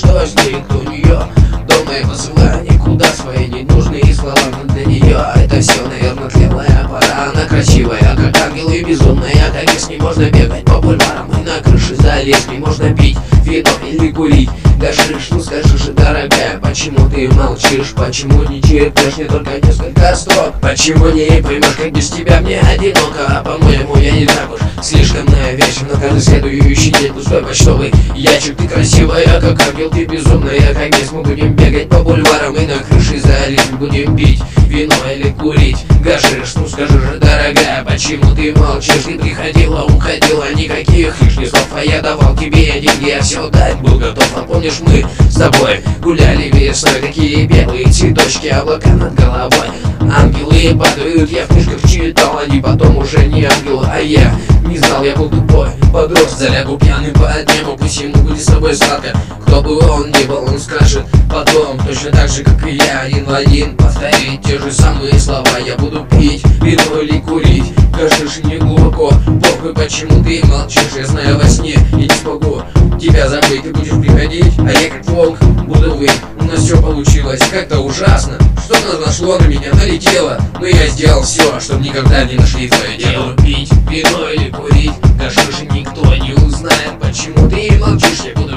что с ней, кто у нее. Дома я посылаю никуда свои ненужные слова, но для нее это все, наверное, тлелая пора. Она красивая, как ангел, и безумная, как с ней можно бегать по бульварам и на крыше залезть. Не можно пить вино или курить гашиш. Ну скажи же, дорогая, почему ты молчишь? Почему не читаешь мне только несколько строк? Почему не поймешь, как без тебя мне одиноко? А по-моему, я не так уж слишком навязчив. На каждый следующий день пустой почтовый ящик. Ты красивая, как ангел, ты безумная, как бес. Мы будем бегать по бульварам и на крыше залезть. Будем пить вино или курить гашиш. Ну скажи же, дорогая, почему ты молчишь? Ты приходила, уходила, никаких лишних слов. А я давал тебе деньги, я все дать был готов. А помнишь, мы с тобой гуляли весной, такие белые цветочки, облака над головой. Ангелы падают, я в книжках читал, они потом уже не ангелы, а я не знал, я был тупой подросток. Залягу пьяный по небу, пусть ему будет с тобой сладко. Кто бы он ни был, он скажет потом, точно так же, как и я, один в один повторить те же самые слова. Я буду пить вино или курить гашиш, не глубоко похуй, почему ты молчишь. Я знаю, во сне я не смогу тебя забыть. Ты будешь приходить, а я как волк буду выть. У нас все получилось как-то ужасно. Что-то нашло на меня, налетело, но я сделал все, чтобы никогда не нашли твое дело. Я буду пить вино или курить гашиш, никто не узнает, почему ты молчишь. Я буду